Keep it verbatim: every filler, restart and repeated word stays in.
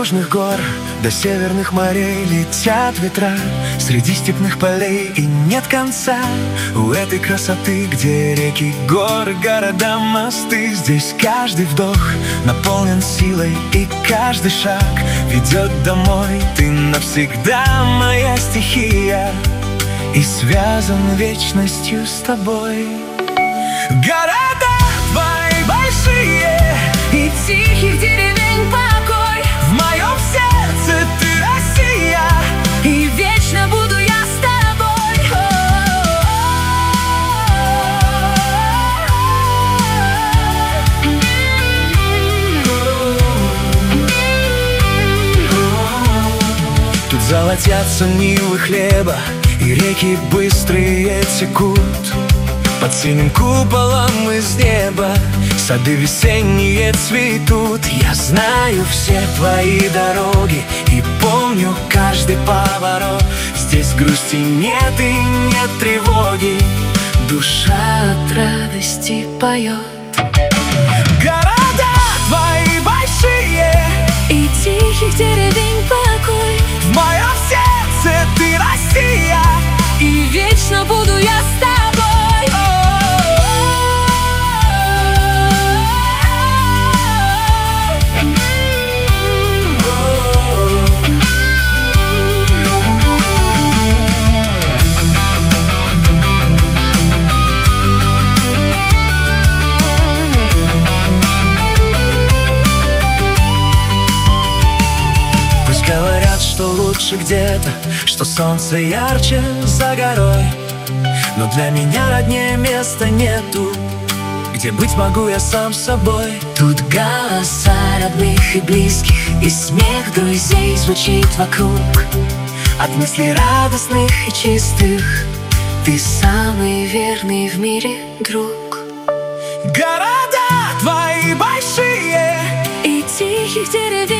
подножных гор до северных морей летят ветра, среди степных полей и нет конца у этой красоты, где реки, горы, города, мосты. Здесь каждый вдох наполнен силой, и каждый шаг ведет домой. Ты навсегда моя стихия и связан вечностью с тобой. Города твои большие и тихих деревень покой. В моем сердце ты Россия, и вечно буду я с тобой. Тут золотятся нивы хлеба, и реки быстрые текут. Под синим куполом из неба сады весенние цветут. Я знаю все твои дороги и помню каждый поворот. Здесь грусти нет и нет тревоги, душа от радости поет. Города твои большие и тихих деревень покой. В моем сердце ты Россия, и вечно буду я с тобой. Говорят, что лучше где-то, что солнце ярче за горой. Но для меня роднее места нету, где быть могу я сам собой. Тут голоса родных и близких, и смех друзей звучит вокруг. От мыслей радостных и чистых ты самый верный в мире друг. Города твои большие и тихих деревень